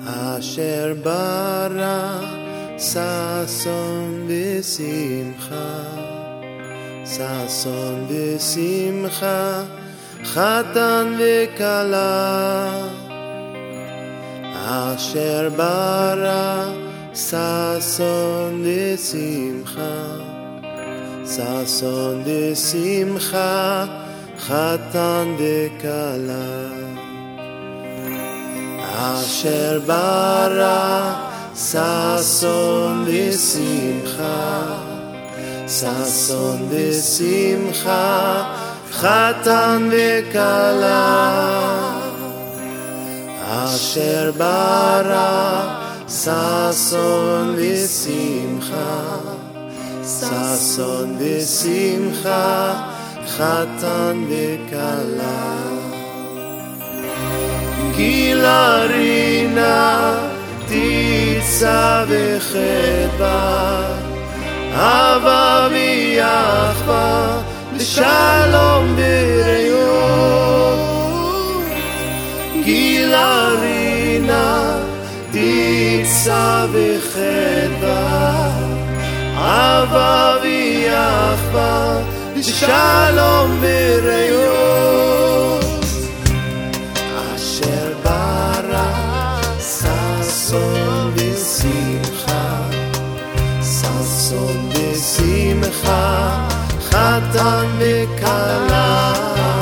אשר ברא ששון ושמחה, ששון ושמחה, חתן וכלה. אשר ברא ששון ושמחה, ששון ושמחה, חתן וכלה. אשר ברא ששון ושמחה, ששון ושמחה, חתן וכלה. אשר ברא ששון ושמחה, ששון ושמחה, חתן וכלה. גילה רינה תישא וחדווה, אהבה ויחווה, לשלום ורעות. גילה רינה תישא וחדווה, אהבה ויחווה, לשלום ורעות. אשר ברא ששון ושמחה, ששון ושמחה, חתן וכלה.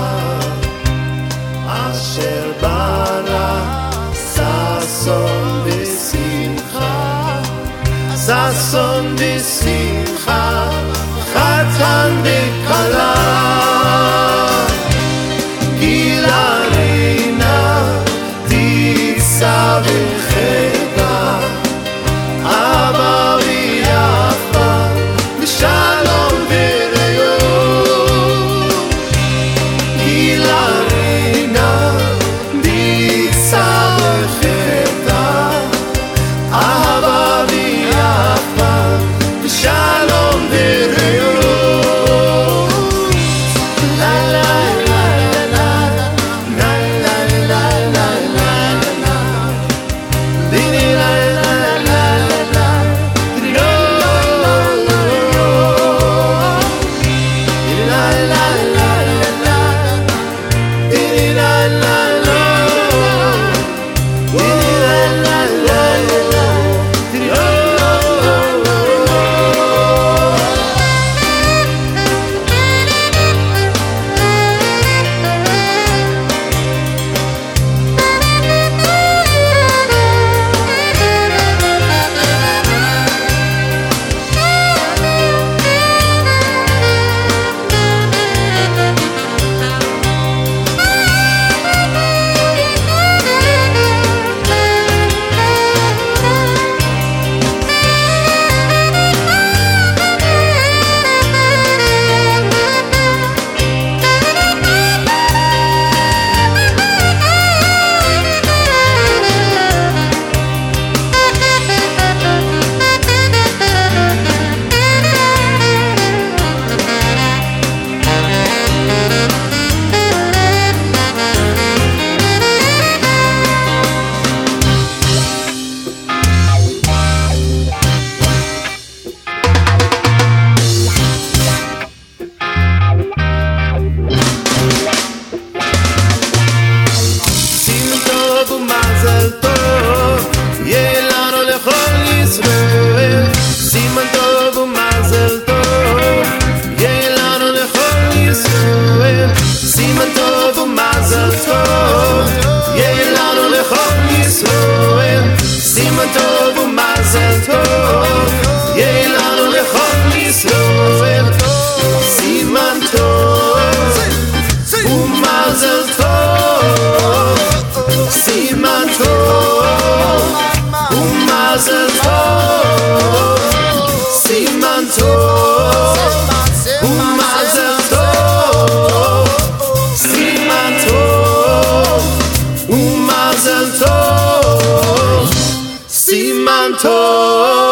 אשר ברא ששון ושמחה, ששון ושמחה, חתן וכלה. גילה רינה תישא וחדווה, אהבה ויחווה, לשלום ורעות. גילה רינה תישא וחדווה, אהבה ויחווה, לשלום ורעות.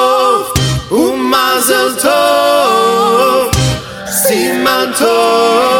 Siman tov,